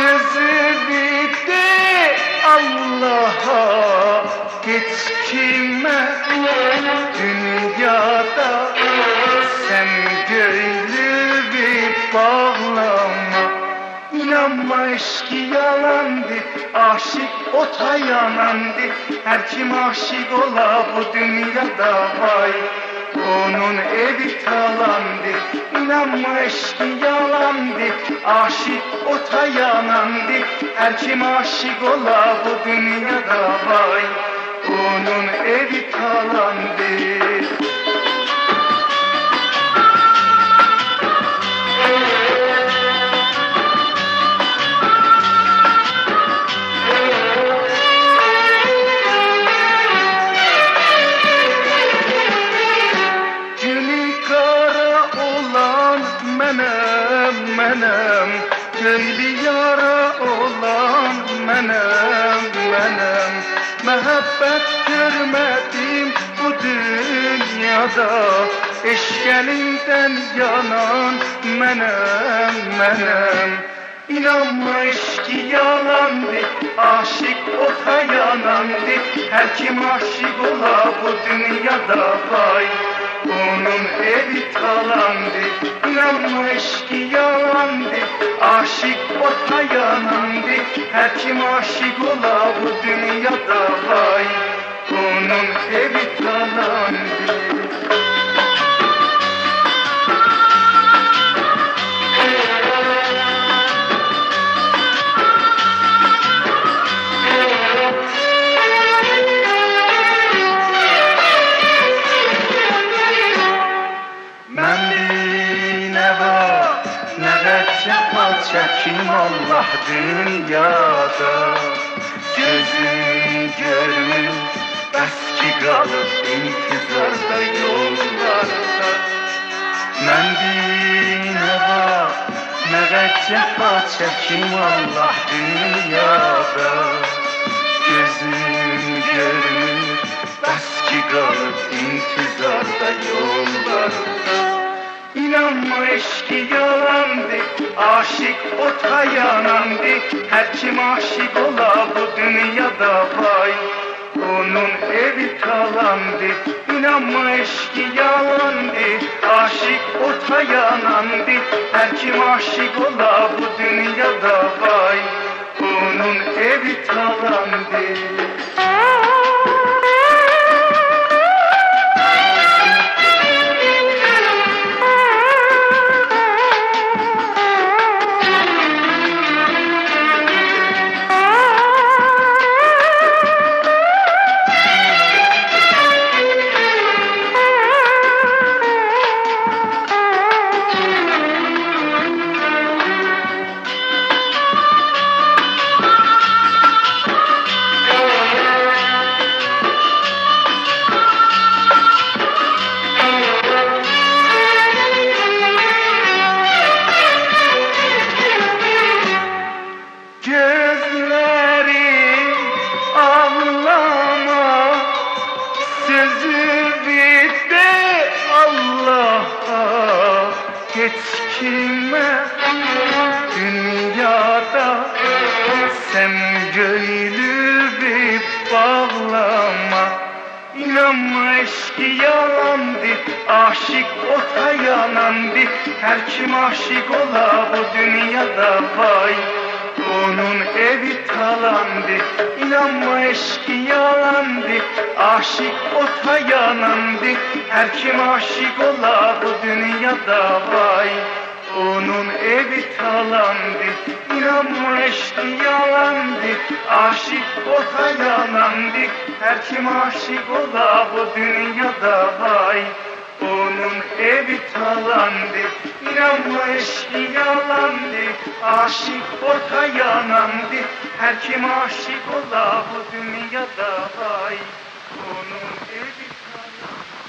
Sözü bitti Allah'a, hiç kime dünyada sen gönlü bir bağlama. İnanma eşki yalandı, aşık ota yanandı. Her kim aşık ola bu dünyada vay, onun evi talandı. İnanma eşki yalandı, aşık ota yanandı. Her kim aşık ola bu dünyada vay, onun evi talandı. Menem, köylü yara olan menem. Mehabbet görmedim bu dünyada, eşkelinden yanan menem. İnanma eşki yalandı, aşık ota yanandı. Her kim aşık ola bu dünyada vay, onun evi talandı. İnanma eşki yalandı, aşık ota yanandı. Her kim aşık ola bu dünyada vay, onun evi talandı. Çekim Allah dünyada, gözüm görmür bəs ki qalıb intizarda yollarda. Mən bir nə cəfa çəkim Allah dünyada, gözüm görmür bəs ki qalıb intizarda yollarda. İnanma eşki yalandı, aşık ota yanandı. Her kim aşık ola bu dünyada vay, onun evi talandı. İnanma eşki yalandı, aşık ota yanandı. Her kim aşık ola bu dünyada vay, onun evi talandı. Hiç kime dünyada sen gönlü bir bağlama. İnanma eşki yalandı, aşık ota yanandı. Her kim aşık ola bu dünyada vay, onun evi talandı. İnanma eşki yalandı, aşık ota yanandı. Her kim aşık ola bu dünyada vay, onun evi talandı. İnanma eşki yalandı, aşık ota yanandı. Her kim aşık ola bu dünyada vay, onun evi talandı. İnanma eşki yalandı, aşık ota yanandı. Her kim aşık ola bu dünyada vay, onun evi